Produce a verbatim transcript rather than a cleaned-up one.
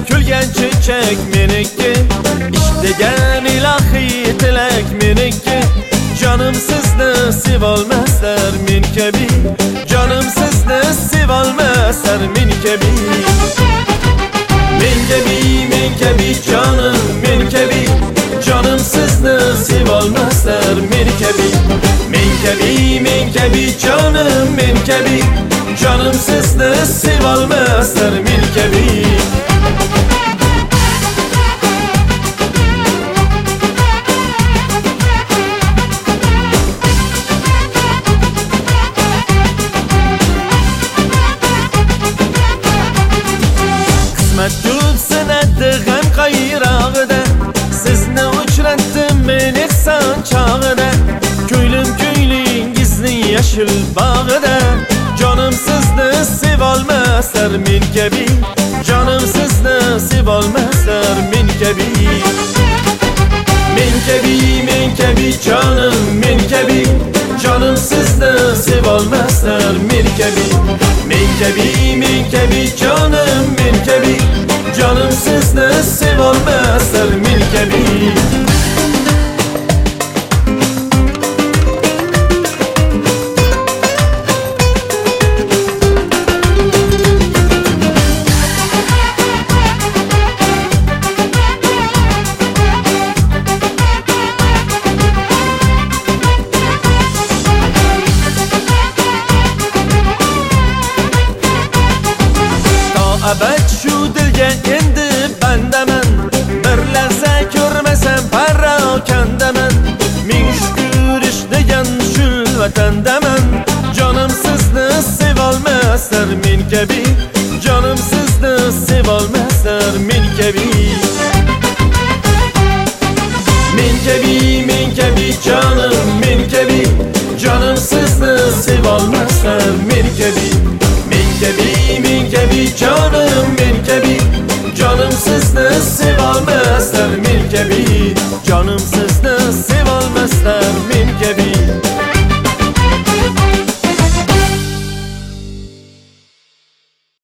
kulgan çiçek meniki, İşlegan ilahi tilak meniki. Canım sizni sevolmaslar men kabi, Canım sizni sevolmaslar men kabi. Men kabi, men kabi canım men kabi, Canım sizni sevolmaslar men kabi. Men kabi, men kabi canım men kabi, Canım sizni sevolmaslar men kabi. Qismat sinadı g'am qayrog'ida, sizni uchratdim men ehson chog'ida. Ko'nglim ko'nglingizni yashil bog'ida, Canım sizni sevolmaslar men kabi, Canım sizni sevolmaslar men kabi. Men kabi, men kabi canım men kabi, Canım sizni sevolmaslar men kabi. Men kabi, men kabi canım men kabi, Canım sizni sevolmaslar men kabi. Abad shu dilga endi bandaman, bir lahza ko'rmasam parokandaman. Ming shukr ishlagan shul vatandaman, Canım sizni sevolmaslar men kabi, Canım sizni sevolmaslar men kabi. Men kabi, men kabi canım men kabi, Canım sizni sevolmaslar men kabi. Men kabi, men kabi canım men kabi, Canım sizni sevolmaslar men kabi. Canım sizni